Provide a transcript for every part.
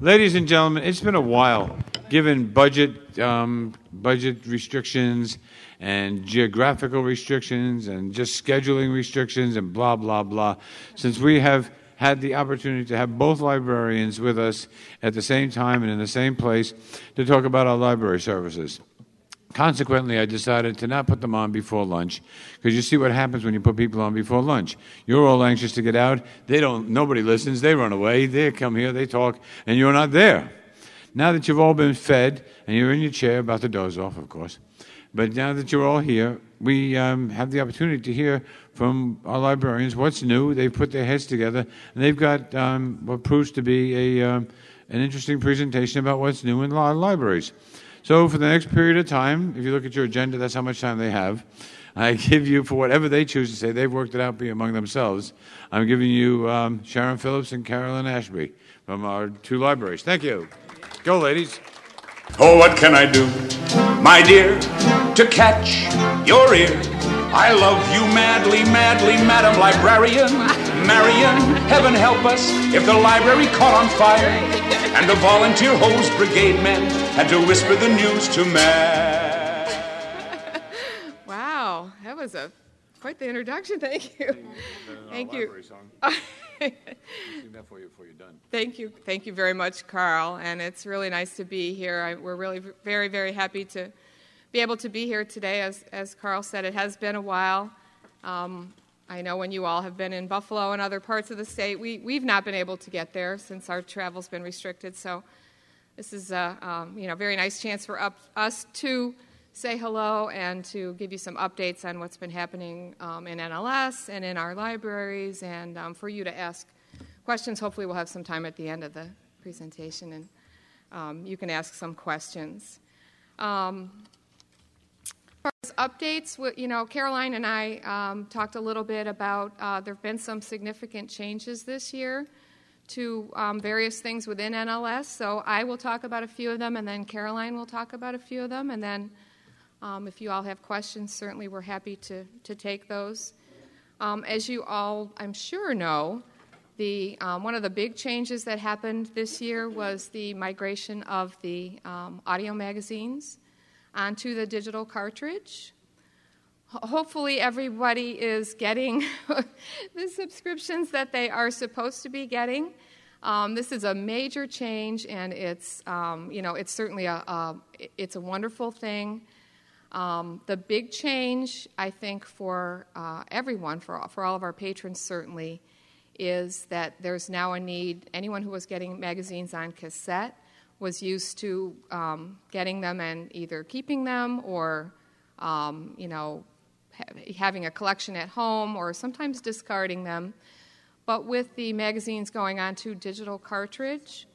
Ladies and gentlemen, it's been a while, given budget restrictions and geographical restrictions and just scheduling restrictions and blah, blah, blah, since we have had the opportunity to have both librarians with us at the same time and in the same place to talk about our library services. Consequently, I decided to not put them on before lunch, because you see what happens when you put people on before lunch. You're all anxious to get out. Nobody listens. They run away. They come here. They talk, and you're not there. Now that you've all been fed, and you're in your chair, about to doze off, of course, but now that you're all here, we have the opportunity to hear from our librarians what's new. They've put their heads together, and they've got what proves to be an interesting presentation about what's new in our libraries. So for the next period of time, if you look at your agenda, that's how much time they have. I give you, for whatever they choose to say, they've worked it out among themselves. I'm giving you Sharon Phillips and Carolyn Ashby from our two libraries. Thank you. Go, ladies. Oh, what can I do, my dear, to catch your ear? I love you madly, madly, Madam Librarian. Marion, heaven help us if the library caught on fire and the volunteer hose brigade men had to whisper the news to man. Wow, that was quite the introduction. Thank you. Thank you. That for you before you're done. Thank you very much, Carl. And it's really nice to be here. We're really very, very happy to be able to be here today. As Carl said, it has been a while. I know when you all have been in Buffalo and other parts of the state, we've not been able to get there since our travel's been restricted. So this is a very nice chance for us to say hello and to give you some updates on what's been happening in NLS and in our libraries, and for you to ask questions. Hopefully we'll have some time at the end of the presentation, and you can ask some questions. As far as updates, Caroline and I talked a little bit about there have been some significant changes this year to various things within NLS. So I will talk about a few of them, and then Caroline will talk about a few of them, and then if you all have questions, certainly we're happy to take those. As you all, I'm sure, know, one of the big changes that happened this year was the migration of the audio magazines onto the digital cartridge. Hopefully everybody is getting the subscriptions that they are supposed to be getting. This is a major change, and it's certainly it's a wonderful thing. The big change, I think, for everyone, for all of our patrons certainly, is that there's now a need. Anyone who was getting magazines on cassette was used to getting them and either keeping them or, having a collection at home or sometimes discarding them. But with the magazines going on to digital cartridge,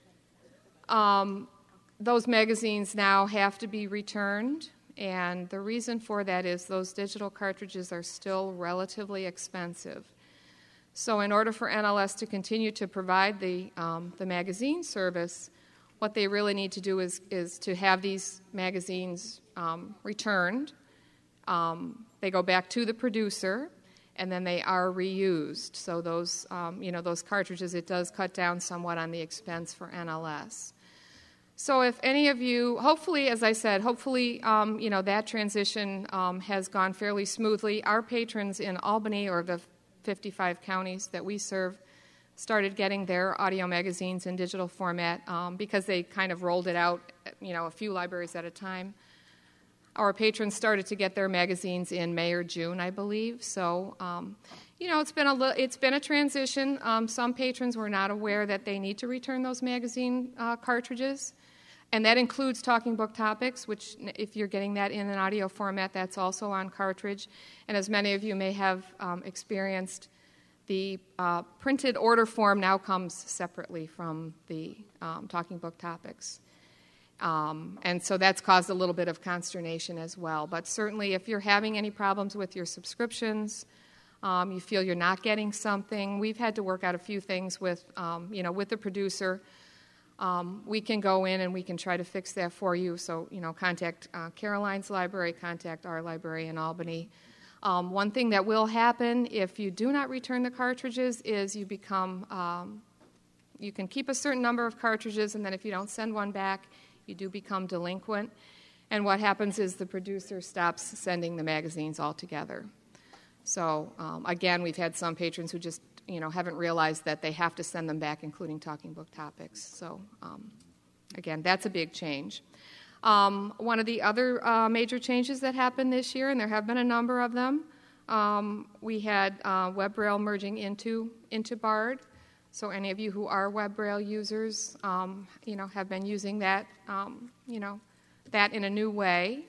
those magazines now have to be returned. And the reason for that is those digital cartridges are still relatively expensive. So in order for NLS to continue to provide the magazine service, what they really need to do is to have these magazines returned. They go back to the producer, and then they are reused. So those cartridges, it does cut down somewhat on the expense for NLS. So if any of you, hopefully, as I said, that transition has gone fairly smoothly. Our patrons in Albany, or the 55 counties that we serve, started getting their audio magazines in digital format because they kind of rolled it out, a few libraries at a time. Our patrons started to get their magazines in May or June, I believe. So, it's been a transition. Some patrons were not aware that they need to return those magazine cartridges. And that includes Talking Book Topics, which if you're getting that in an audio format, that's also on cartridge. And as many of you may have experienced, the printed order form now comes separately from the Talking Book Topics. And so that's caused a little bit of consternation as well. But certainly if you're having any problems with your subscriptions, you feel you're not getting something, we've had to work out a few things with the producer. We can go in and we can try to fix that for you. So, contact Caroline's library, contact our library in Albany. One thing that will happen if you do not return the cartridges is you become you can keep a certain number of cartridges, and then if you don't send one back, you do become delinquent. And what happens is the producer stops sending the magazines altogether. So again, we've had some patrons who just haven't realized that they have to send them back, including Talking Book Topics. So again, that's a big change. One of the other major changes that happened this year, and there have been a number of them, we had WebRail merging into BARD. So any of you who are WebRail users, have been using that, that in a new way.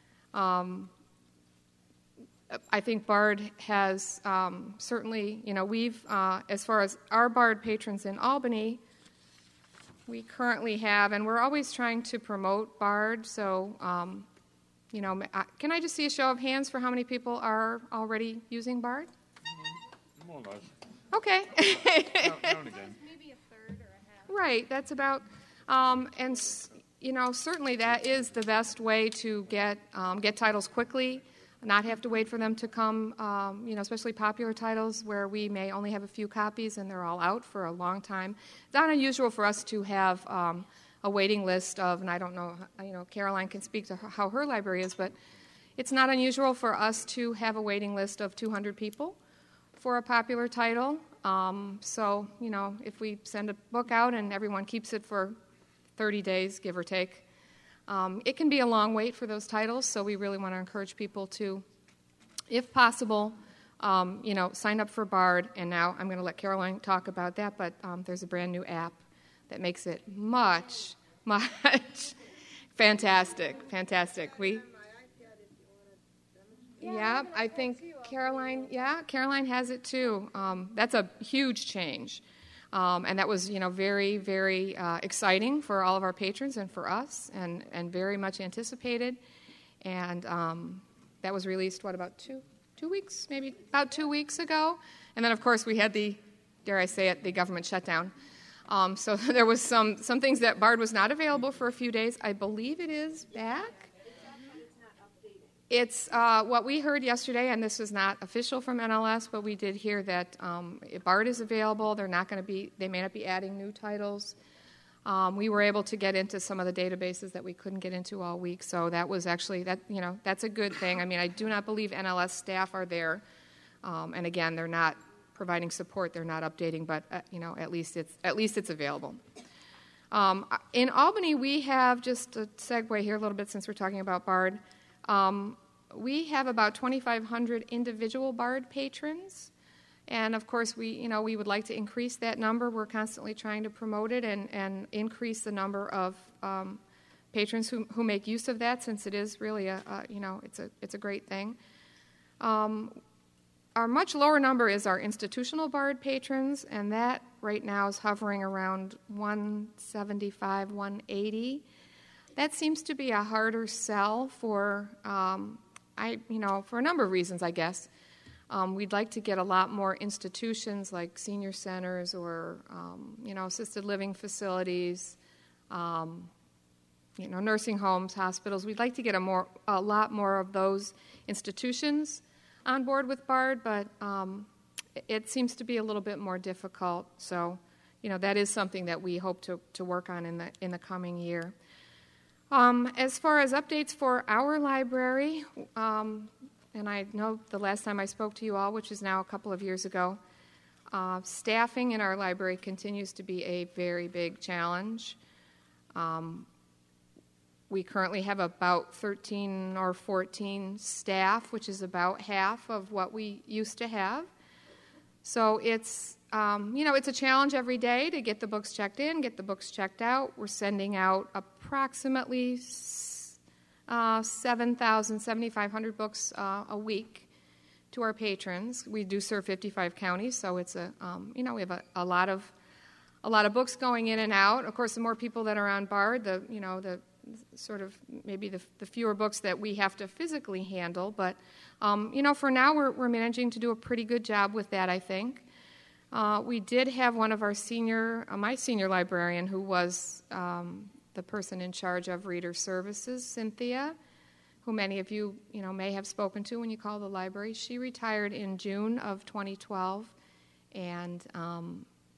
I think BARD has certainly, we've, as far as our BARD patrons in Albany, we currently have, and we're always trying to promote BARD, so, can I just see a show of hands for how many people are already using BARD? More or less. Okay. Now and again. Maybe a third or a half. Right, that's about, and, certainly that is the best way to get titles quickly, not have to wait for them to come, especially popular titles where we may only have a few copies and they're all out for a long time. It's not unusual for us to have a waiting list of, and I don't know, Caroline can speak to how her library is, but it's not unusual for us to have a waiting list of 200 people for a popular title. So, if we send a book out and everyone keeps it for 30 days, give or take, it can be a long wait for those titles, so we really want to encourage people to, if possible, sign up for BARD. And now I'm going to let Caroline talk about that, but there's a brand new app that makes it much fantastic. Yeah, I think Caroline has it too. That's a huge change. And that was, very, very exciting for all of our patrons and for us, and very much anticipated. And that was released, about 2 weeks, maybe about 2 weeks ago. And then, of course, we had the government shutdown. So there was some things that BARD was not available for a few days. I believe it is back. It's what we heard yesterday, and this is not official from NLS, but we did hear that BARD is available. They may not be adding new titles. We were able to get into some of the databases that we couldn't get into all week, so that was actually that's a good thing. I mean, I do not believe NLS staff are there, and again, they're not providing support. They're not updating, but at least it's available. In Albany, we have, just a segue here a little bit since we're talking about BARD. We have about 2,500 individual BARD patrons, and of course we would like to increase that number. We're constantly trying to promote it and increase the number of patrons who make use of that, since it is really it's a great thing. Our much lower number is our institutional BARD patrons, and that right now is hovering around 175, 180. That seems to be a harder sell for for a number of reasons, I guess. We'd like to get a lot more institutions like senior centers or assisted living facilities, nursing homes, hospitals. We'd like to get a lot more of those institutions on board with BARD, but it seems to be a little bit more difficult. So, that is something that we hope to work on in the coming year. As far as updates for our library, and I know the last time I spoke to you all, which is now a couple of years ago, staffing in our library continues to be a very big challenge. We currently have about 13 or 14 staff, which is about half of what we used to have. So it's a challenge every day to get the books checked in, get the books checked out. We're sending out approximately 7,500 books a week to our patrons. We do serve 55 counties, so it's we have a lot of books going in and out. Of course, the more people that are on BARD, the sort of maybe the fewer books that we have to physically handle. But for now, we're managing to do a pretty good job with that, I think. We did have one of our my senior librarian, who was the person in charge of reader services, Cynthia, who many of you, may have spoken to when you call the library. She retired in June of 2012, and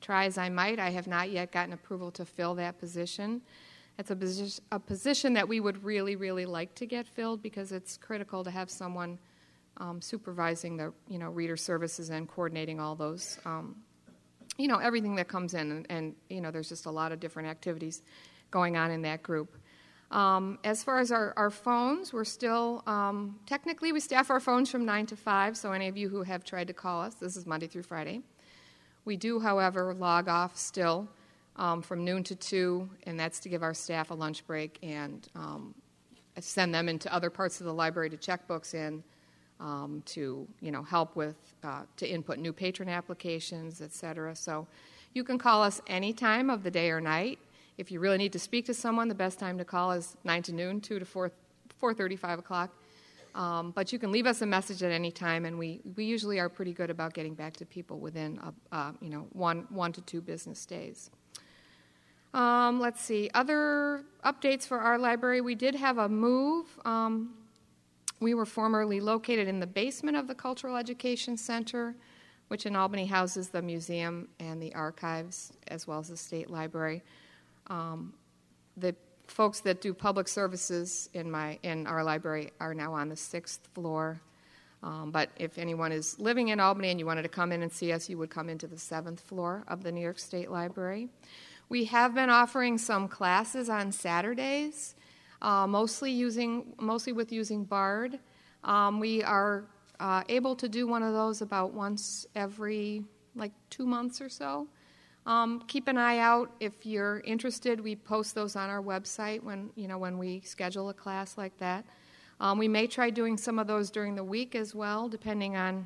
try as I might, I have not yet gotten approval to fill that position. It's a position that we would really, really like to get filled because it's critical to have someone supervising the, reader services and coordinating all those, everything that comes in. And there's just a lot of different activities going on in that group. As far as our phones, we're still, technically we staff our phones from 9 to 5, so any of you who have tried to call us, this is Monday through Friday. We do, however, log off still from noon to 2, and that's to give our staff a lunch break and send them into other parts of the library to check books in, to help with, to input new patron applications, etc. So you can call us any time of the day or night. If you really need to speak to someone, the best time to call is 9 to noon, 2 to 4:30, 5 o'clock. But you can leave us a message at any time, and we usually are pretty good about getting back to people within 1 to 2 business days. Let's see. Other updates for our library. We did have a move. We were formerly located in the basement of the Cultural Education Center, which in Albany houses the museum and the archives, as well as the state library. The folks that do public services in our library are now on the 6th floor. But if anyone is living in Albany and you wanted to come in and see us, you would come into the 7th floor of the New York State Library. We have been offering some classes on Saturdays, mostly with using Bard. We are able to do one of those about once every 2 months or so. Keep an eye out if you're interested. We post those on our website when we schedule a class like that. We may try doing some of those during the week as well, depending on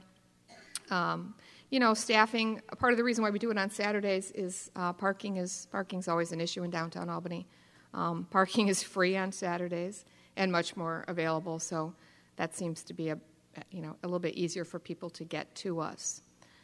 staffing. Part of the reason why we do it on Saturdays is parking's always an issue in downtown Albany. Parking is free on Saturdays and much more available, so that seems to be a little bit easier for people to get to us.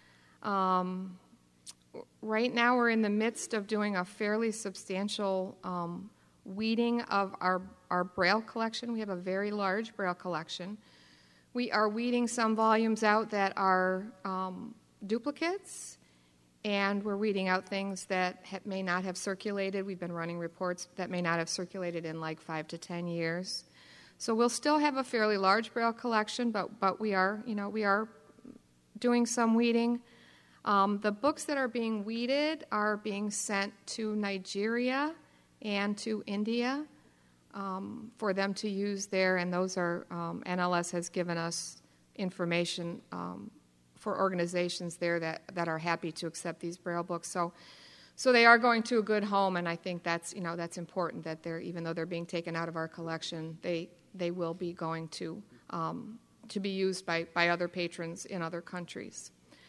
Right now, we're in the midst of doing a fairly substantial weeding of our Braille collection. We have a very large Braille collection. We are weeding some volumes out that are duplicates, and we're weeding out things that may not have circulated. We've been running reports that may not have circulated in 5 to 10 years. So we'll still have a fairly large Braille collection, but we are doing some weeding. The books that are being weeded are being sent to Nigeria and to India for them to use there, and those are NLS has given us information for organizations there that are happy to accept these Braille books. So they are going to a good home, and I think that's important that even though they're being taken out of our collection, they will be going to be used by other patrons in other countries.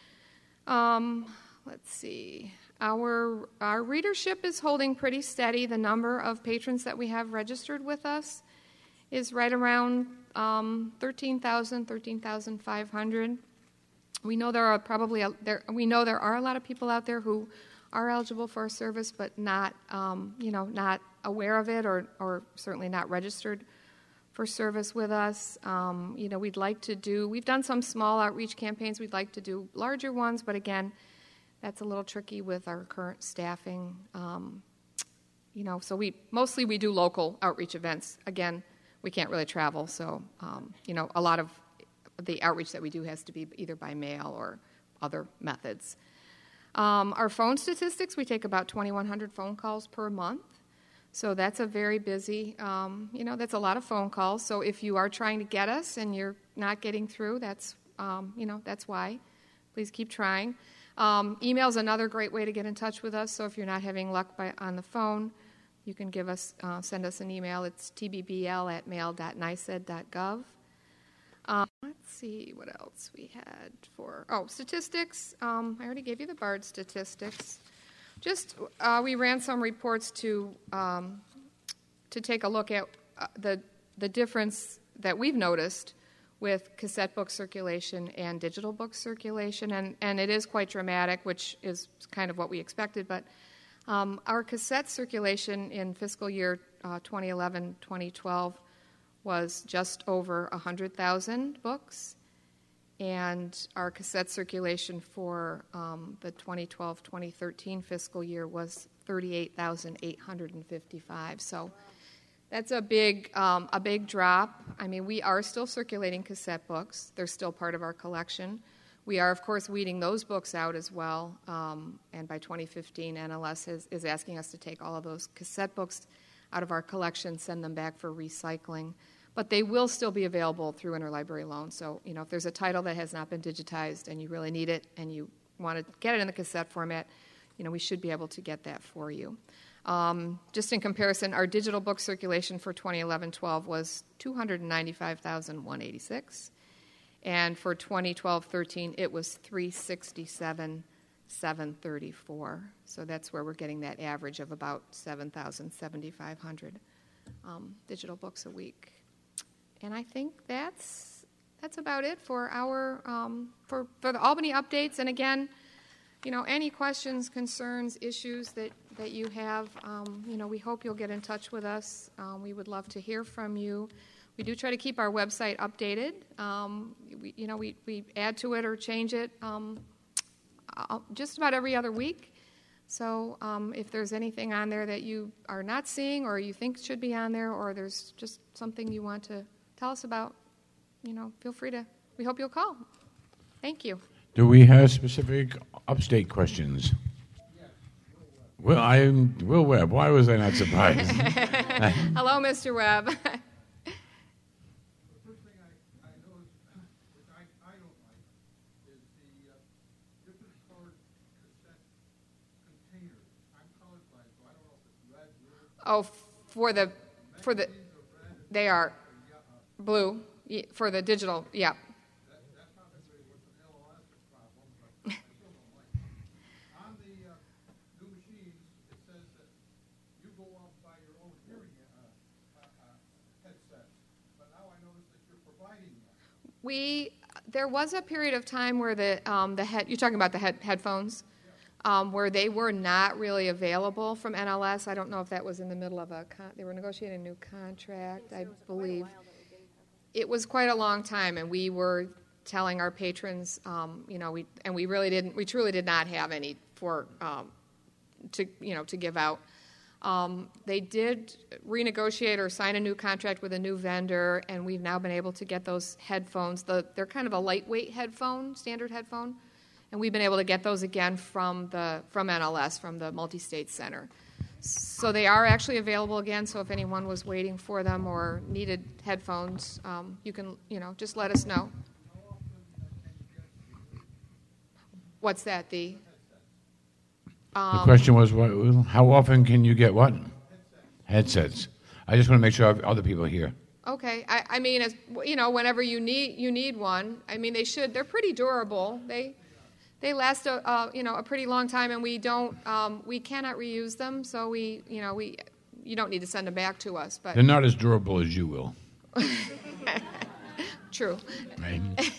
Let's see. Our readership is holding pretty steady. The number of patrons that we have registered with us is right around 13,500. We know there are a lot of people out there who are eligible for our service, but not aware of it or certainly not registered for service with us. We've done some small outreach campaigns. We'd like to do larger ones, but again, that's a little tricky with our current staffing. So we do local outreach events. Again, we can't really travel, so a lot of the outreach that we do has to be either by mail or other methods. Our phone statistics, we take about 2,100 phone calls per month. So that's a very busy, that's a lot of phone calls. So if you are trying to get us and you're not getting through, that's why. Please keep trying. Email is another great way to get in touch with us. So if you're not having luck on the phone, you can send us an email. It's tbbl@mail.niced.gov. Let's see what else we had for statistics. I already gave you the BARD statistics. We ran some reports to take a look at the difference that we've noticed with cassette book circulation and digital book circulation, and it is quite dramatic, which is kind of what we expected. But our cassette circulation in fiscal year 2011-2012 was just over 100,000 books, And our cassette circulation for the 2012-2013 fiscal year was 38,855. So that's a big drop. I mean, we are still circulating cassette books. They're still part of our collection. We are, of course, weeding those books out as well. And by 2015, NLS is asking us to take all of those cassette books out of our collection, send them back for recycling. But they will still be available through interlibrary loan. So, if there's a title that has not been digitized and you really need it and you want to get it in the cassette format, we should be able to get that for you. Just in comparison, our digital book circulation for 2011-12 was 295,186. And for 2012-13, it was 367,734. So that's where we're getting that average of about 7,500 digital books a week. And I think that's about it for our for the Albany updates. And again, any questions, concerns, issues that you have, we hope you'll get in touch with us. We would love to hear from you. We do try to keep our website updated. We add to it or change it just about every other week. So if there's anything on there that you are not seeing or you think should be on there, or there's just something you want to tell us about, feel free to. We hope you'll call. Thank you. Do we have specific upstate questions? Yes. Well, I'm Will Webb. Why was I not surprised? Hello, Mr. Webb. The first thing I noticed, which I don't like, is the different colored cassette containers. I'm colorblind, so I don't know if it's red, blue. Oh, for the, they are blue for the digital. Yeah. That's not necessarily what's an LOS problem, but I still don't like it. On the new machines, it says that you go out and buy your own hearing headsets, but now I notice that you're providing them. There was a period of time where the you're talking about the headphones, where they were not really available from NLS. I don't know if that was in the middle of they were negotiating a new contract, I believe. It was quite a long time, and we were telling our patrons, we truly did not have any to give out. They did renegotiate or sign a new contract with a new vendor, and we've now been able to get those headphones. They're kind of a lightweight headphone, standard headphone, and we've been able to get those again from NLS, from the Multi-State Center. So they are actually available again, so if anyone was waiting for them or needed headphones, you can, just let us know. What's that, the question was, how often can you get what? Headsets. I just want to make sure other people hear. Okay. I mean, whenever you need one. I mean, they're pretty durable. They last a pretty long time, and we cannot reuse them, so you don't need to send them back to us. But they're not as durable as you will. True. Right.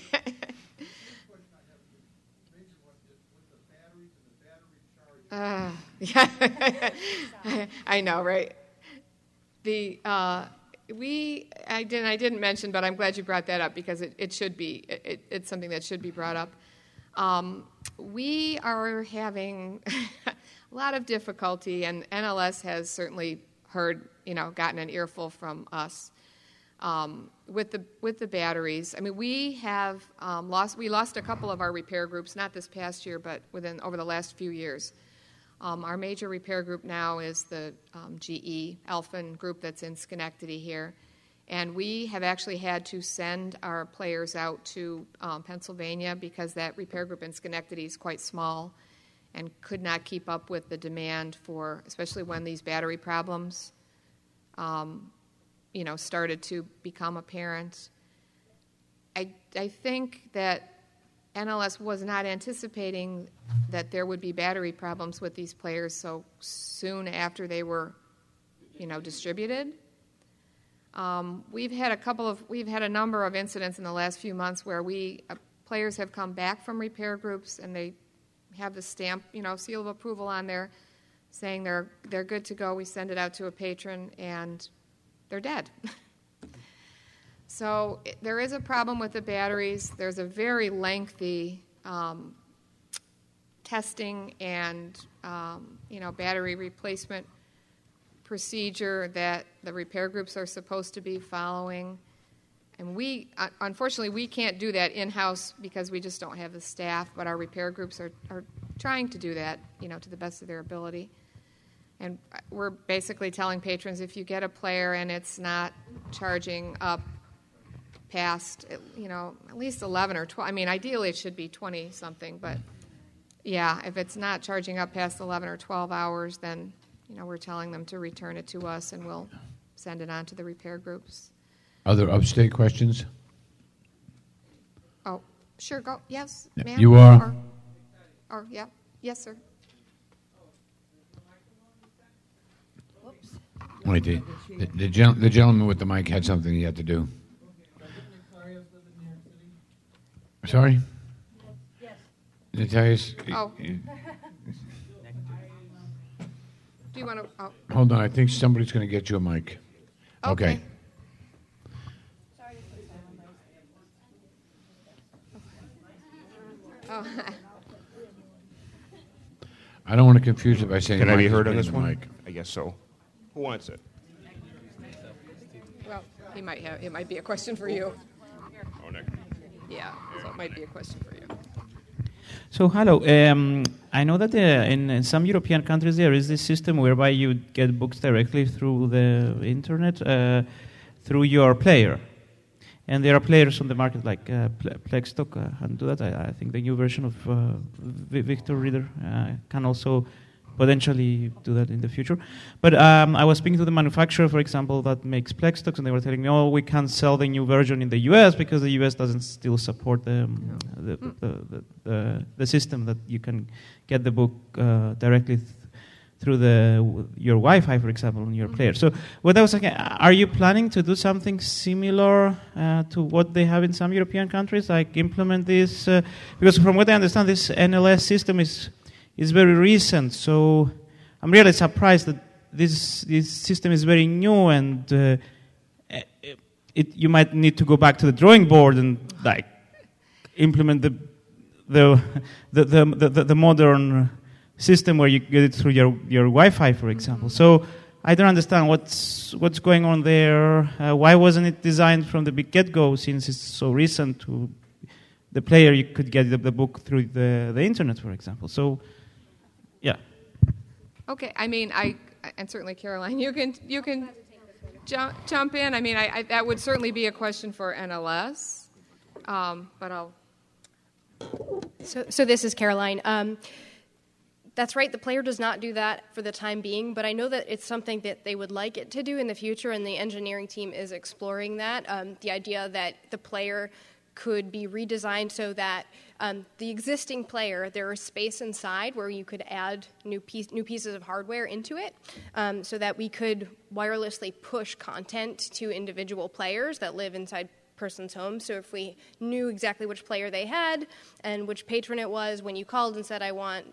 Yeah, I know, right? I didn't mention, but I'm glad you brought that up because it's something that should be brought up. We are having a lot of difficulty, and NLS has certainly gotten an earful from us with the batteries. I mean, we have lost a couple of our repair groups, not this past year, but over the last few years. Our major repair group now is the GE Elfin group that's in Schenectady here. And we have actually had to send our players out to Pennsylvania because that repair group in Schenectady is quite small and could not keep up with the demand especially when these battery problems, started to become apparent. I think that NLS was not anticipating that there would be battery problems with these players so soon after they were, distributed. We've had a number of incidents in the last few months where players have come back from repair groups and they have the stamp, seal of approval on there saying they're good to go. We send it out to a patron and they're dead. So there is a problem with the batteries. There's a very lengthy testing and battery replacement procedure that the repair groups are supposed to be following. And unfortunately, we can't do that in-house because we just don't have the staff, but our repair groups are trying to do that, to the best of their ability. And we're basically telling patrons, if you get a player and it's not charging up past, at least 11 or 12, ideally it should be 20-something, but yeah, if it's not charging up past 11 or 12 hours, then, we're telling them to return it to us and we'll send it on to the repair groups. Other upstate questions? Oh, sure, go. Yes, Yeah, ma'am. you are? Or yeah. Yes, sir. Wait, the gentleman with the mic had something he had to do. Sorry? Yes. Natalius? Oh. Do you want to? Oh. Hold on, I think somebody's going to get you a mic. Okay. Oh. I don't want to confuse it by saying. Can I be Mike heard is on this being the one? mic. I guess so. Who wants it? Well, it might be a question for you. Oh, Nick. Yeah, so it might be a question for you. So, hello. I know that in some European countries there is this system whereby you get books directly through the internet, through your player. And there are players on the market like Plexstock and do that. I think the new version of Victor Reader can also potentially do that in the future. But I was speaking to the manufacturer, for example, that makes Plexstocks, and they were telling me, we can't sell the new version in the US because the US doesn't still support the system that you can get the book directly through your Wi-Fi, for example, on your player. So what I was saying, are you planning to do something similar to what they have in some European countries, like implement this? Because from what I understand, this NLS system is very recent, so I'm really surprised that this system is very new, and you might need to go back to the drawing board and implement the modern system where you get it through your Wi-Fi, for example. So I don't understand what's going on there. Why wasn't it designed from the get-go, since it's so recent? To the player, you could get the book through the internet, for example. So. Yeah. Okay. And certainly, Caroline, you can jump in. That would certainly be a question for NLS, but I'll. So this is Caroline. That's right. The player does not do that for the time being, but I know that it's something that they would like it to do in the future, and the engineering team is exploring that. The idea that the player could be redesigned so that the existing player, there is space inside where you could add new pieces of hardware into it, so that we could wirelessly push content to individual players that live inside person's home. So if we knew exactly which player they had and which patron it was, when you called and said, I want,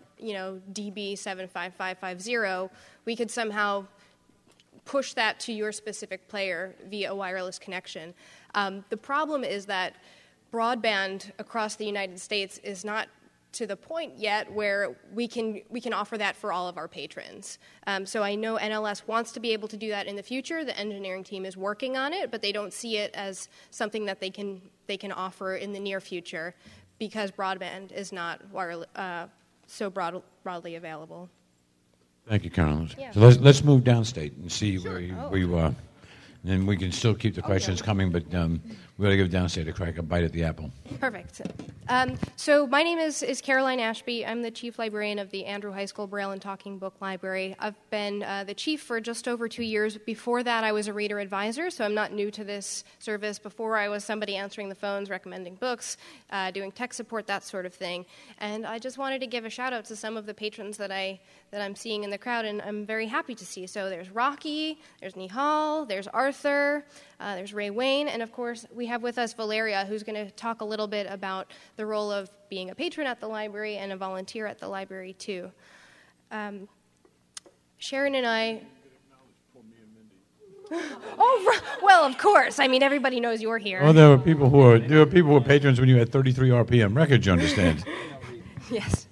DB75550, we could somehow push that to your specific player via a wireless connection. The problem is that broadband across the United States is not to the point yet where we can offer that for all of our patrons. So I know NLS wants to be able to do that in the future. The engineering team is working on it, but they don't see it as something that they can offer in the near future because broadband is not so broadly available. Thank you, Carolyn. Yeah. So let's move downstate and see where you are. And then we can still keep the questions coming, but we got to give downstate a crack, a bite at the apple. Perfect. So my name is Caroline Ashby. I'm the chief librarian of the Andrew High School Braille and Talking Book Library. I've been the chief for just over 2 years. Before that, I was a reader advisor, so I'm not new to this service. Before, I was somebody answering the phones, recommending books, doing tech support, that sort of thing. And I just wanted to give a shout-out to some of the patrons that I'm seeing in the crowd, and I'm very happy to see. So there's Rocky, there's Nihal, there's Arthur, there's Ray Wayne, and of course we have with us Valeria, who's going to talk a little bit about the role of being a patron at the library and a volunteer at the library too. Sharon and I... Oh, Well, of course. I mean, everybody knows you're here. Oh, there were people who were patrons when you had 33 RPM records, you understand. Yes.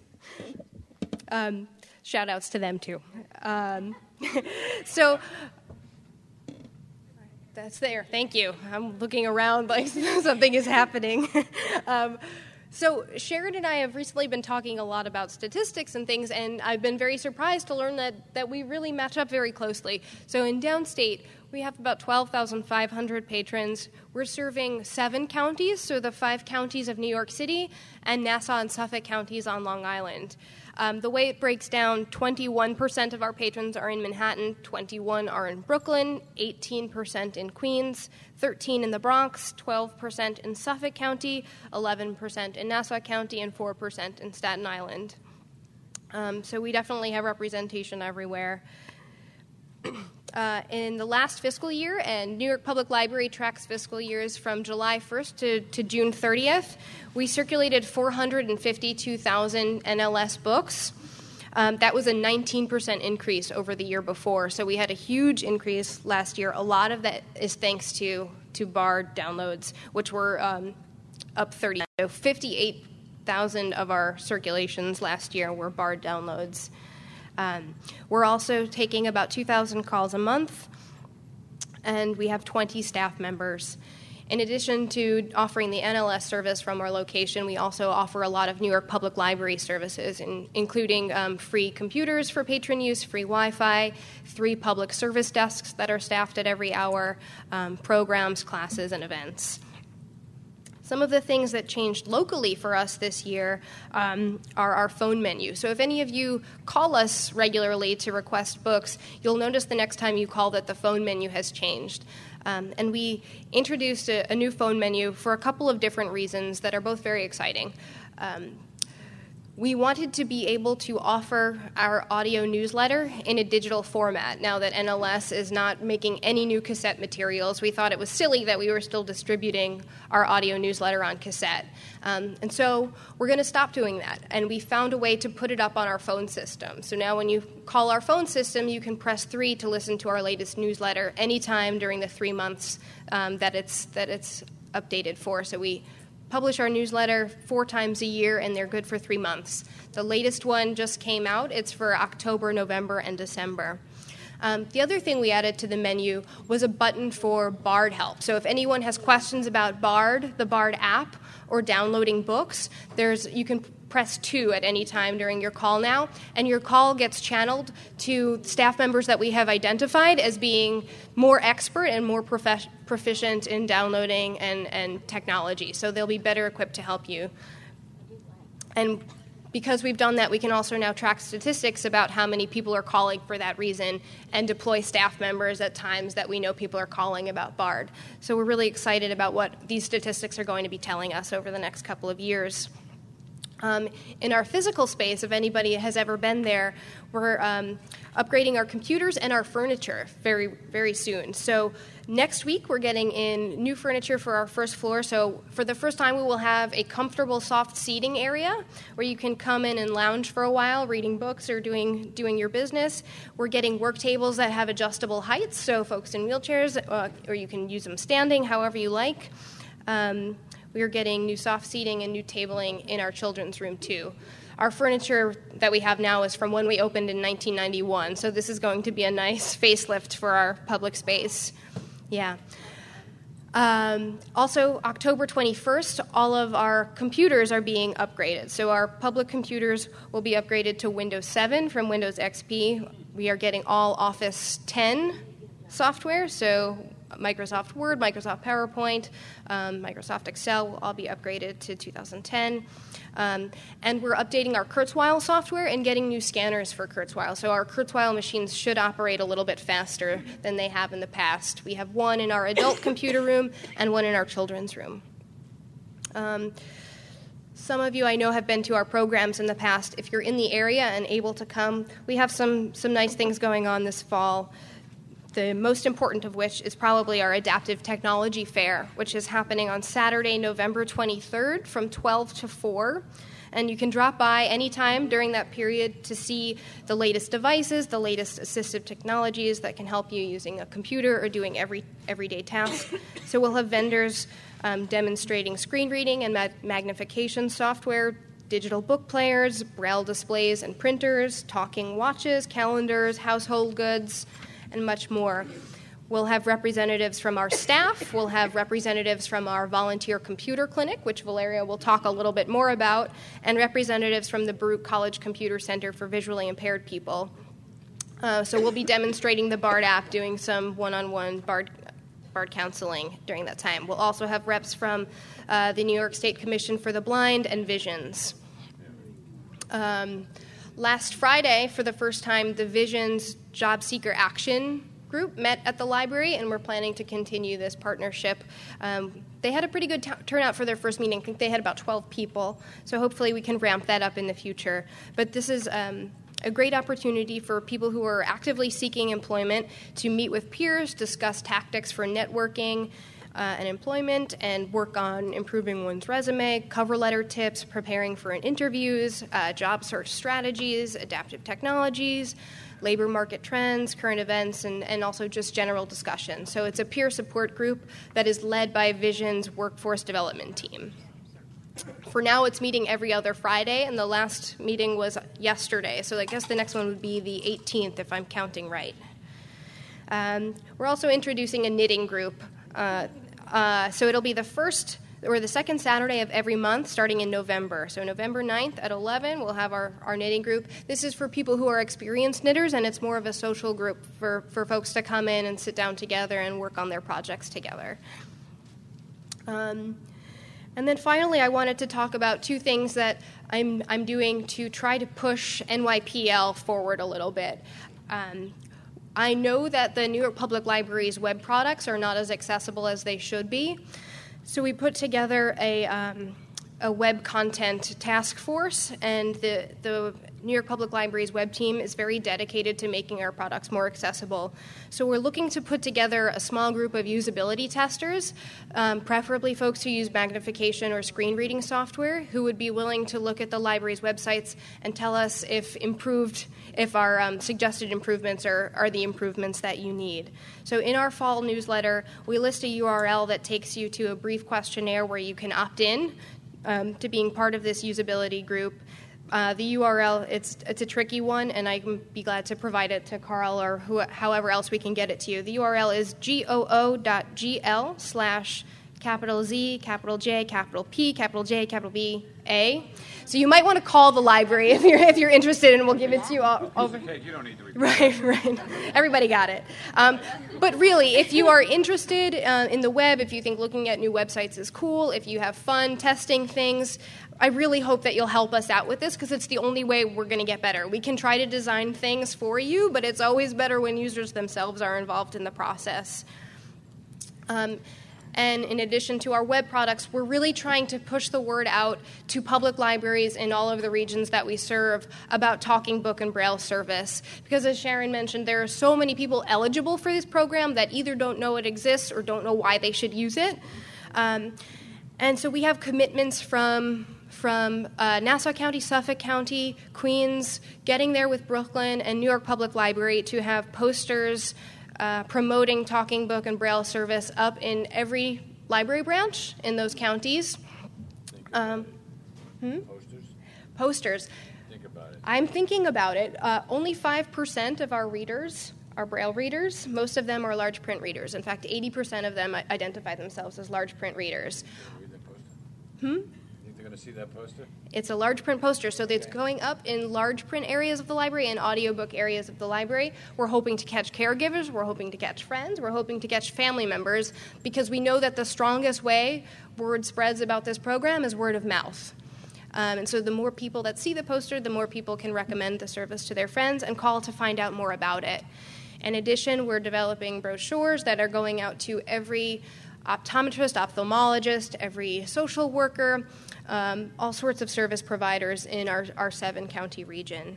Shout outs to them, too. So that's there. Thank you. I'm looking around like something is happening. So Sharon and I have recently been talking a lot about statistics and things, and I've been very surprised to learn that we really match up very closely. So in downstate, we have about 12,500 patrons. We're serving 7 counties, so the 5 counties of New York City, and Nassau and Suffolk counties on Long Island. The way it breaks down, 21% of our patrons are in Manhattan, 21% are in Brooklyn, 18% in Queens, 13% in the Bronx, 12% in Suffolk County, 11% in Nassau County, and 4% in Staten Island. So we definitely have representation everywhere. In the last fiscal year, and New York Public Library tracks fiscal years from July 1st to June 30th, we circulated 452,000 NLS books. That was a 19% increase over the year before, so we had a huge increase last year. A lot of that is thanks to BARD downloads, which were up 30%. So 58,000 of our circulations last year were BARD downloads. We're also taking about 2,000 calls a month, and we have 20 staff members. In addition to offering the NLS service from our location, we also offer a lot of New York Public Library services, including free computers for patron use, free Wi-Fi, 3 public service desks that are staffed at every hour, programs, classes, and events. Some of the things that changed locally for us this year are our phone menu. So if any of you call us regularly to request books, you'll notice the next time you call that the phone menu has changed. And we introduced a new phone menu for a couple of different reasons that are both very exciting. We wanted to be able to offer our audio newsletter in a digital format. Now that NLS is not making any new cassette materials, we thought it was silly that we were still distributing our audio newsletter on cassette. And so we're going to stop doing that. And we found a way to put it up on our phone system. So now when you call our phone system, you can press 3 to listen to our latest newsletter anytime during the 3 months that it's updated for. So we publish our newsletter 4 times a year, and they're good for 3 months. The latest one just came out. It's for October, November, and December. The other thing we added to the menu was a button for BARD help. So if anyone has questions about BARD, the BARD app, or downloading books, you can press 2 at any time during your call now, and your call gets channeled to staff members that we have identified as being more expert and more proficient in downloading and technology. So they'll be better equipped to help you. And because we've done that, we can also now track statistics about how many people are calling for that reason and deploy staff members at times that we know people are calling about BARD. So we're really excited about what these statistics are going to be telling us over the next couple of years. In our physical space, if anybody has ever been there, we're upgrading our computers and our furniture very, very soon. So next week, we're getting in new furniture for our first floor. So for the first time, we will have a comfortable, soft seating area where you can come in and lounge for a while, reading books or doing your business. We're getting work tables that have adjustable heights, so folks in wheelchairs, or you can use them standing, however you like. We are getting new soft seating and new tabling in our children's room, too. Our furniture that we have now is from when we opened in 1991, so this is going to be a nice facelift for our public space. Yeah. Also, October 21st, all of our computers are being upgraded. So our public computers will be upgraded to Windows 7 from Windows XP. We are getting all Office 10 software, so Microsoft Word, Microsoft PowerPoint, Microsoft Excel will all be upgraded to 2010. And we're updating our Kurzweil software and getting new scanners for Kurzweil. So our Kurzweil machines should operate a little bit faster than they have in the past. We have one in our adult computer room and one in our children's room. Some of you I know have been to our programs in the past. If you're in the area and able to come, we have some nice things going on this fall. The most important of which is probably our Adaptive Technology Fair, which is happening on Saturday, November 23rd from 12 to 4. And you can drop by anytime during that period to see the latest devices, the latest assistive technologies that can help you using a computer or doing everyday tasks. So we'll have vendors demonstrating screen reading and magnification software, digital book players, braille displays and printers, talking watches, calendars, household goods, and much more. We'll have representatives from our staff. We'll have representatives from our volunteer computer clinic, which Valeria will talk a little bit more about, and representatives from the Baruch College Computer Center for Visually Impaired People. So we'll be demonstrating the BARD app, doing some one-on-one BARD counseling during that time. We'll also have reps from the New York State Commission for the Blind and Visions. Last Friday, for the first time, the Visions Job Seeker Action Group met at the library, and we're planning to continue this partnership. They had a pretty good turnout for their first meeting. I think they had about 12 people, so hopefully we can ramp that up in the future. But this is a great opportunity for people who are actively seeking employment to meet with peers, discuss tactics for networking and employment, and work on improving one's resume, cover letter tips, preparing for interviews, job search strategies, adaptive technologies, labor market trends, current events, and also just general discussion. So it's a peer support group that is led by Vision's workforce development team. For now, it's meeting every other Friday, and the last meeting was yesterday. So I guess the next one would be the 18th, if I'm counting right. We're also introducing a knitting group. So it'll be the first or the second Saturday of every month starting in November. So November 9th at 11, we'll have our knitting group. This is for people who are experienced knitters, and it's more of a social group for folks to come in and sit down together and work on their projects together. And then finally, I wanted to talk about two things that I'm doing to try to push NYPL forward a little bit. I know that the New York Public Library's web products are not as accessible as they should be. So we put together a web content task force, and the New York Public Library's web team is very dedicated to making our products more accessible. So we're looking to put together a small group of usability testers, preferably folks who use magnification or screen reading software, who would be willing to look at the library's websites and tell us if our suggested improvements are the improvements that you need. So in our fall newsletter, we list a URL that takes you to a brief questionnaire where you can opt in to being part of this usability group. The URL, it's a tricky one, and I can be glad to provide it to Carl or however else we can get it to you. The URL is goo.gl/Z, capital J, capital P, capital J, capital B, A. So you might want to call the library if you're interested, and we'll give it to you all over. You don't need to read it. Right. Everybody got it. But really, if you are interested in the web, if you think looking at new websites is cool, if you have fun testing things, I really hope that you'll help us out with this, because it's the only way we're going to get better. We can try to design things for you, but it's always better when users themselves are involved in the process. And in addition to our web products, we're really trying to push the word out to public libraries in all of the regions that we serve about Talking Book and Braille service. Because as Sharon mentioned, there are so many people eligible for this program that either don't know it exists or don't know why they should use it. And so we have commitments from Nassau County, Suffolk County, Queens, Getting There with Brooklyn, and New York Public Library to have posters promoting Talking Book and Braille service up in every library branch in those counties. Posters. Think about it. I'm thinking about it. Only 5% of our readers are Braille readers. Most of them are large print readers. In fact, 80% of them identify themselves as large print readers. Read that poster. Hmm? They're going to see that poster? It's a large print poster, so it's going up in large print areas of the library and audiobook areas of the library. We're hoping to catch caregivers, we're hoping to catch friends, we're hoping to catch family members, because we know that the strongest way word spreads about this program is word of mouth. And so the more people that see the poster, the more people can recommend the service to their friends and call to find out more about it. In addition, we're developing brochures that are going out to every optometrist, ophthalmologist, every social worker, all sorts of service providers in our 7-county region.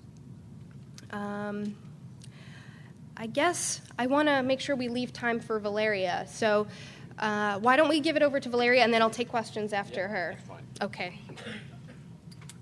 I guess I want to make sure we leave time for Valeria. So why don't we give it over to Valeria, and then I'll take questions after her. That's fine. Okay.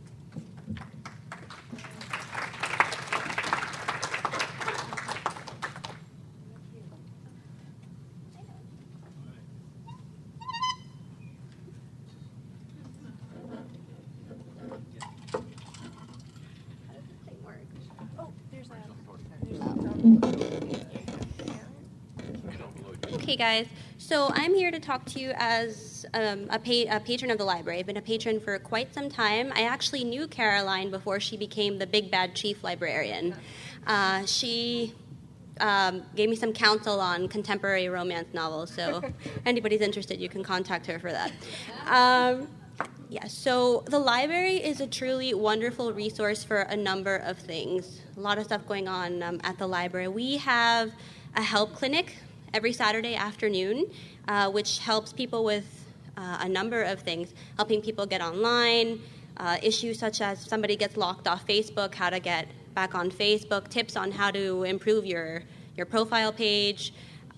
Okay, guys. So I'm here to talk to you as a patron of the library. I've been a patron for quite some time. I actually knew Caroline before she became the big bad chief librarian. She gave me some counsel on contemporary romance novels, so if anybody's interested, you can contact her for that. So the library is a truly wonderful resource for a number of things. A lot of stuff going on at the library. We have a help clinic every Saturday afternoon, which helps people with a number of things, helping people get online, issues such as if somebody gets locked off Facebook, how to get back on Facebook, tips on how to improve your profile page,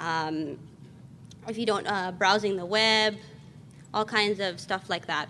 if you don't, browsing the web, all kinds of stuff like that.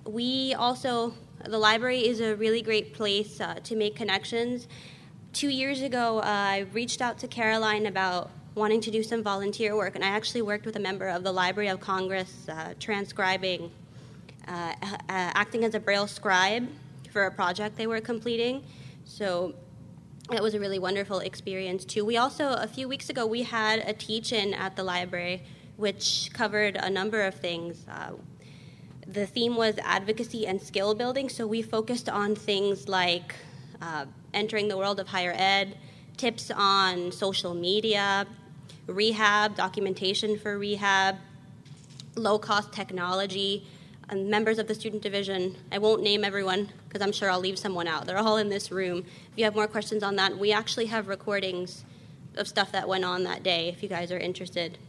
The library is a really great place to make connections. 2 years ago, I reached out to Caroline about wanting to do some volunteer work, and I actually worked with a member of the Library of Congress transcribing, acting as a Braille scribe for a project they were completing. So it was a really wonderful experience, too. We also, a few weeks ago, we had a teach-in at the library, which covered a number of things. The theme was advocacy and skill building, so we focused on things like entering the world of higher ed, tips on social media, rehab, documentation for rehab, low-cost technology, and members of the student division. I won't name everyone because I'm sure I'll leave someone out. They're all in this room. If you have more questions on that, we actually have recordings of stuff that went on that day if you guys are interested.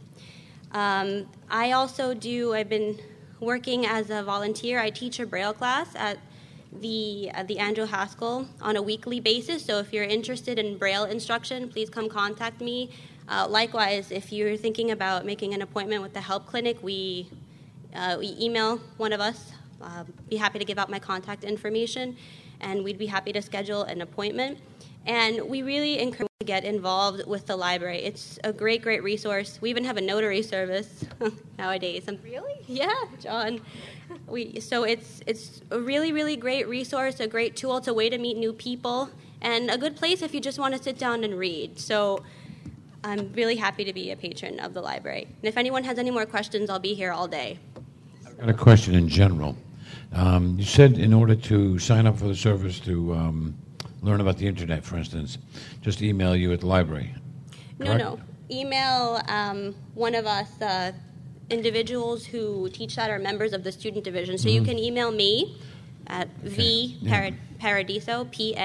I've been working as a volunteer. I teach a Braille class at the Andrew Haskell on a weekly basis, so if you're interested in Braille instruction, please come contact me. Likewise, if you're thinking about making an appointment with the help clinic, we email one of us. Be happy to give out my contact information, and we'd be happy to schedule an appointment. And we really encourage you to get involved with the library. It's a great, great resource. We even have a notary service nowadays. Really? Yeah, John. So it's a really, really great resource, a great tool. It's a way to meet new people, and a good place if you just want to sit down and read. So I'm really happy to be a patron of the library. And if anyone has any more questions, I'll be here all day. I've got a question in general. You said in order to sign up for the service to learn about the internet, for instance, just email you at the library. Correct? No. Email one of us individuals who teach that are members of the student division. So you can email me at Paradiso,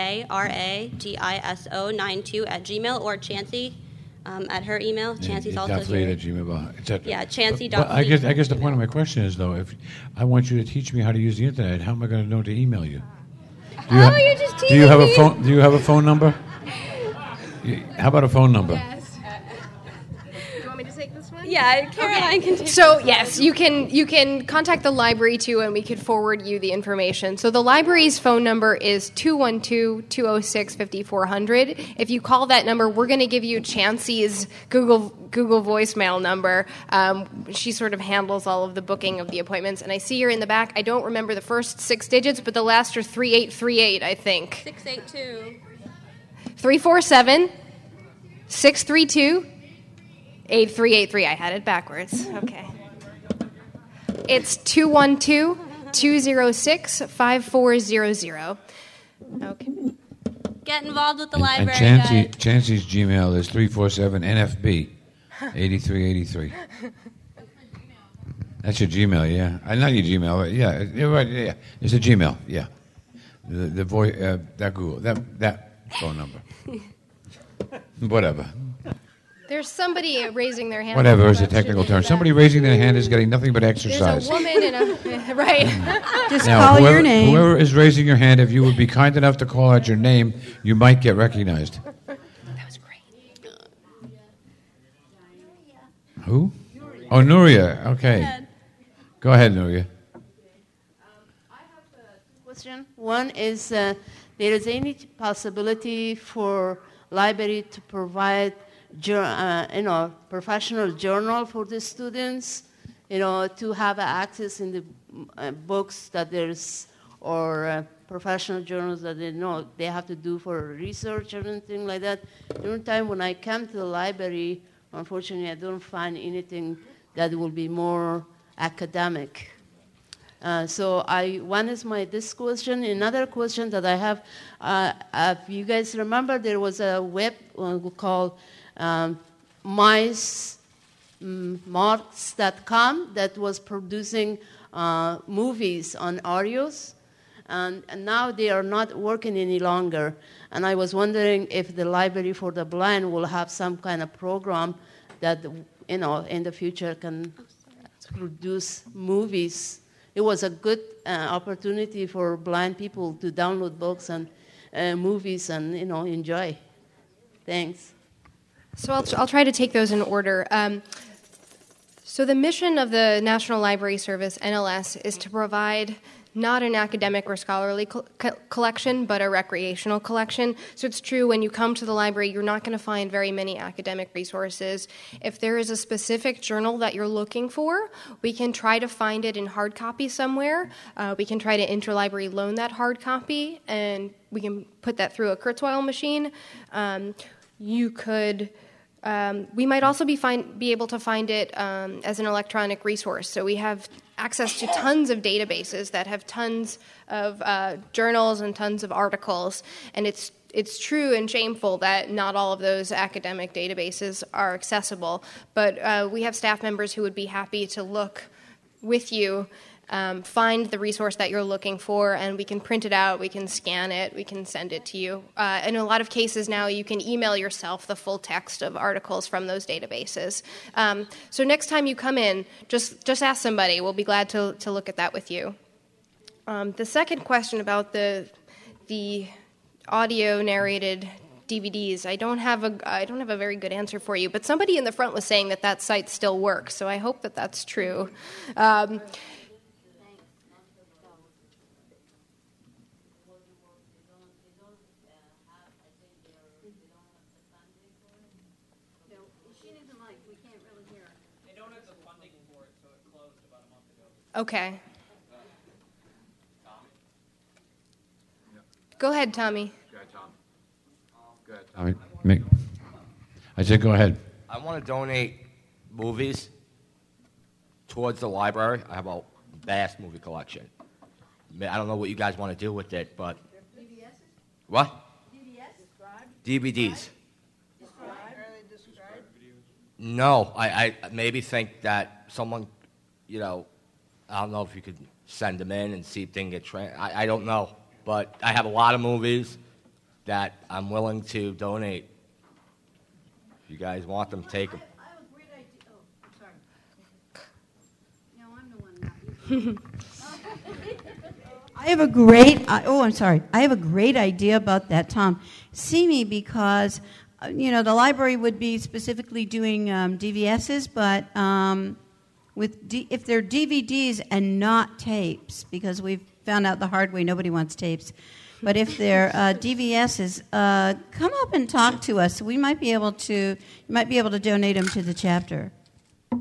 Paradiso92 at Gmail, or Chancey at her email. Chancey's also here. At Gmail, etc. Yeah, Chancey. But I guess the point of my question is, though, if I want you to teach me how to use the internet, how am I going to know to email you? You're just teasing Do you have me. a phone? Do you have a phone number? How about a phone number? Yes. You want me to take this one? Yeah, Caroline can take So yes, you can contact the library too, and we could forward you the information. So the library's phone number is 212-206-5400. If you call that number, we're going to give you Chancey's Google voicemail number. She sort of handles all of the booking of the appointments, and I see you're in the back. I don't remember the first 6 digits, but the last are 3838, I think. 682. 347-632-8383. I had it backwards. Okay. It's 212-206-5400. Okay. Get involved with the And library, guys. Chancey's Gmail is 347-NFB 8383. That's your Gmail, yeah. Not your Gmail, but yeah. You're right, yeah. It's a Gmail, yeah. The voice, that Google, that phone number. Whatever. There's somebody raising their hand. Whatever is a technical term. Somebody raising their hand is getting nothing but exercise. There's a woman in a... Right. Just Now, call your name. Whoever is raising your hand, if you would be kind enough to call out your name, you might get recognized. That was great. Who? Oh, Nuria. Okay. Go ahead, Nuria. I have two questions. One is, there is any possibility for library to provide, professional journal for the students, to have access in the books that there's, or professional journals that they have to do for research or anything like that. During time when I came to the library, unfortunately, I don't find anything that will be more academic. One is this question. Another question that I have, if you guys remember, there was a web called Marks.com that was producing movies on audios, and now they are not working any longer. And I was wondering if the Library for the Blind will have some kind of program that, in the future can produce movies. It was a good opportunity for blind people to download books and movies and enjoy. Thanks. So I'll try to take those in order. So the mission of the National Library Service, NLS, is to provide not an academic or scholarly collection, but a recreational collection. So it's true, when you come to the library, you're not going to find very many academic resources. If there is a specific journal that you're looking for, we can try to find it in hard copy somewhere. We can try to interlibrary loan that hard copy, and we can put that through a Kurzweil machine. We might also be able to find it as an electronic resource. So we have access to tons of databases that have tons of journals and tons of articles. And it's true and shameful that not all of those academic databases are accessible. But we have staff members who would be happy to look with you, find the resource that you're looking for, and we can print it out, we can scan it, we can send it to you. In a lot of cases now, you can email yourself the full text of articles from those databases. So next time you come in, just ask somebody. We'll be glad to look at that with you. The second question about the audio narrated DVDs, I don't have a very good answer for you, but somebody in the front was saying that site still works, so I hope that that's true. Okay. Go ahead, Tommy. Go ahead, Tom. Go ahead, Tommy. I said go ahead. I want to donate movies towards the library. I have a vast movie collection. I don't know what you guys want to do with it, but... DVSs? What? DVDs. No, I maybe think that someone, I don't know if you could send them in and see if they can get I don't know. But I have a lot of movies that I'm willing to donate. If you guys want them, take them. I have a great idea. Oh, sorry. No, I'm the one, not you. I have a great idea about that, Tom. See me, because, the library would be specifically doing DVSs, but... if they're DVDs and not tapes, because we've found out the hard way, nobody wants tapes. But if they're DVSs, come up and talk to us. You might be able to donate them to the chapter. I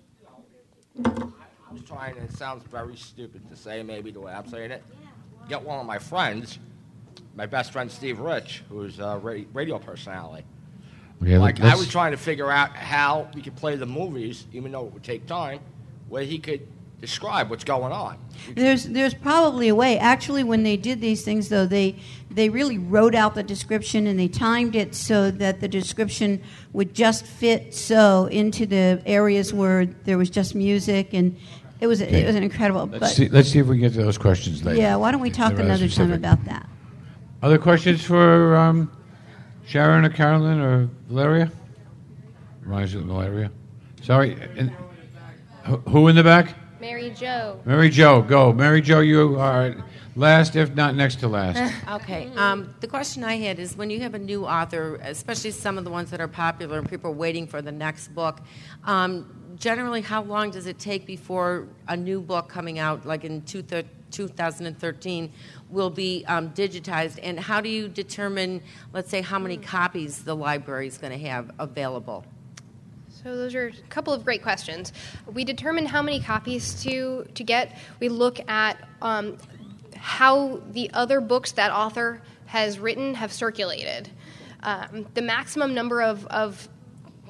was trying, and it sounds very stupid to say, maybe the way I'm saying it. Get one of my friends, my best friend Steve Rich, who's a radio personality. Okay, I was trying to figure out how we could play the movies, even though it would take time, where he could describe what's going on. There's probably a way. Actually, when they did these things, though, they really wrote out the description, and they timed it so that the description would just fit into the areas where there was just music, and it was an incredible. Let's see if we can get to those questions later. Yeah, why don't we talk another time about that? Other questions for Sharon or Carolyn or Valeria? Valeria. Sorry. Who in the back? Mary Jo. Mary Jo, go. Mary Jo, you are last, if not next to last. Okay. The question I had is, when you have a new author, especially some of the ones that are popular and people are waiting for the next book, generally how long does it take before a new book coming out, like in 2013, will be digitized? And how do you determine, let's say, how many copies the library is going to have available? So those are a couple of great questions. We determine how many copies to get. We look at how the other books that author has written have circulated. The maximum number of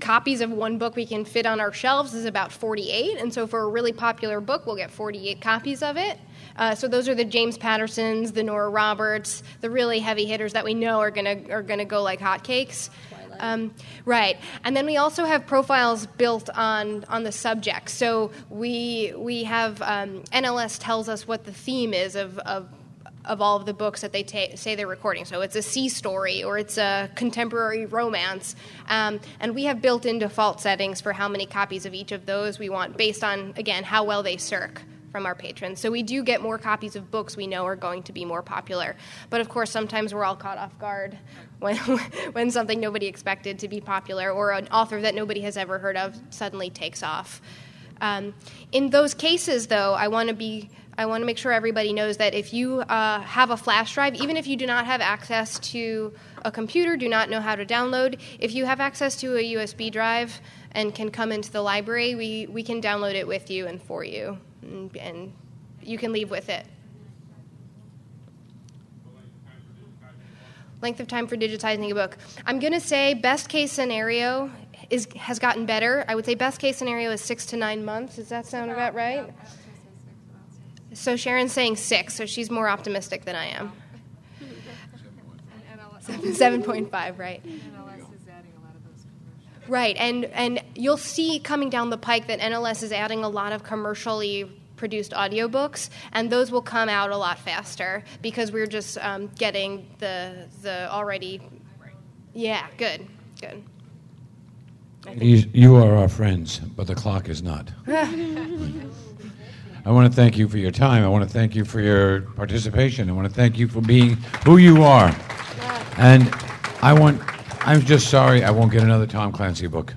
copies of one book we can fit on our shelves is about 48, and so for a really popular book, we'll get 48 copies of it. So those are the James Pattersons, the Nora Roberts, the really heavy hitters that we know are gonna go like hotcakes. Right, and then we also have profiles built on the subject. So we have NLS tells us what the theme is of all of the books that they say they're recording. So it's a sea story or it's a contemporary romance, and we have built-in default settings for how many copies of each of those we want based on, again, how well they circ from our patrons. So we do get more copies of books we know are going to be more popular. But of course, sometimes we're all caught off guard when something nobody expected to be popular or an author that nobody has ever heard of suddenly takes off. In those cases, though, I want to make sure everybody knows that if you have a flash drive, even if you do not have access to a computer, do not know how to download, if you have access to a USB drive and can come into the library, we can download it with you and for you, and you can leave with it. Length of time for digitizing a book. I'm going to say best case scenario has gotten better. I would say best case scenario is 6 to 9 months. Does that sound about right? So Sharon's saying 6, so she's more optimistic than I am. 7.5, right? NLS is adding a lot of those commercials. Right, and you'll see coming down the pike that NLS is adding a lot of commercially produced audiobooks, and those will come out a lot faster because we're just getting the already. Yeah, good. You are our friends, but the clock is not. I want to thank you for your time. I want to thank you for your participation. I want to thank you for being who you are. And I'm just sorry I won't get another Tom Clancy book.